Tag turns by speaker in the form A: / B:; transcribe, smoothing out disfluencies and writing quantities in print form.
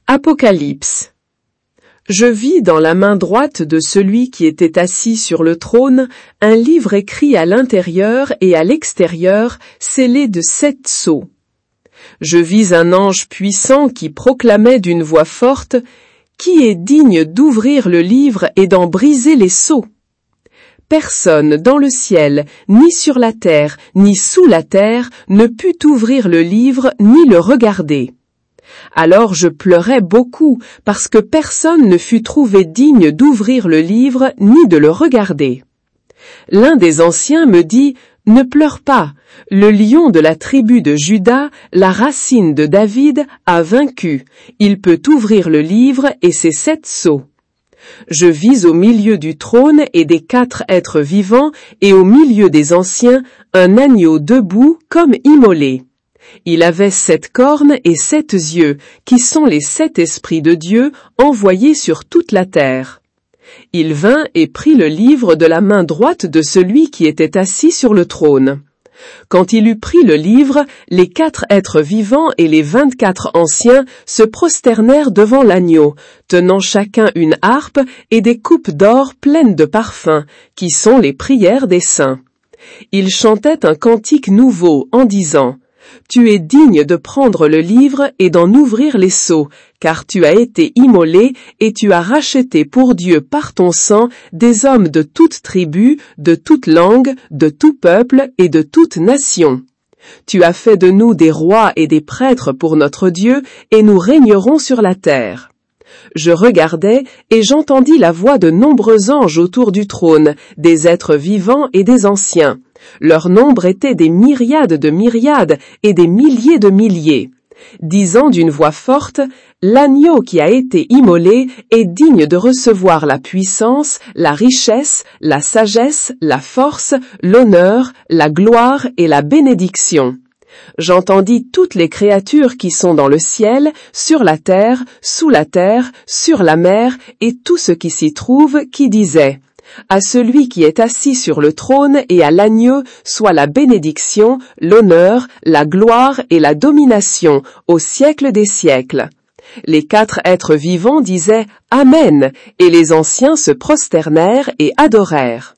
A: Apocalypse. Je vis dans la main droite de celui qui était assis sur le trône un livre écrit à l'intérieur et à l'extérieur, scellé de 7 sceaux. Je vis un ange puissant qui proclamait d'une voix forte « Qui est digne d'ouvrir le livre et d'en briser les sceaux ?» Personne dans le ciel, ni sur la terre, ni sous la terre, ne put ouvrir le livre ni le regarder. Alors je pleurais beaucoup, parce que personne ne fut trouvé digne d'ouvrir le livre ni de le regarder. L'un des anciens me dit « Ne pleure pas, le lion de la tribu de Juda, la racine de David, a vaincu. Il peut ouvrir le livre et ses 7 sceaux. » Je vis au milieu du trône et des 4 êtres vivants et au milieu des anciens un agneau debout comme immolé. Il avait 7 cornes et 7 yeux, qui sont les 7 esprits de Dieu envoyés sur toute la terre. Il vint et prit le livre de la main droite de celui qui était assis sur le trône. Quand il eut pris le livre, les 4 êtres vivants et les 24 anciens se prosternèrent devant l'agneau, tenant chacun une harpe et des coupes d'or pleines de parfums, qui sont les prières des saints. Ils chantaient un cantique nouveau en disant « Tu es digne de prendre le livre et d'en ouvrir les sceaux, car tu as été immolé et tu as racheté pour Dieu par ton sang des hommes de toute tribu, de toute langue, de tout peuple et de toute nation. Tu as fait de nous des rois et des prêtres pour notre Dieu, et nous régnerons sur la terre. » Je regardai et j'entendis la voix de nombreux anges autour du trône, des êtres vivants et des anciens. Leur nombre était des myriades de myriades et des milliers de milliers, disant d'une voix forte « L'agneau qui a été immolé est digne de recevoir la puissance, la richesse, la sagesse, la force, l'honneur, la gloire et la bénédiction. » J'entendis toutes les créatures qui sont dans le ciel, sur la terre, sous la terre, sur la mer, et tout ce qui s'y trouve, qui disaient « À celui qui est assis sur le trône et à l'agneau soit la bénédiction, l'honneur, la gloire et la domination, au siècle des siècles. » Les 4 êtres vivants disaient « Amen » et les anciens se prosternèrent et adorèrent.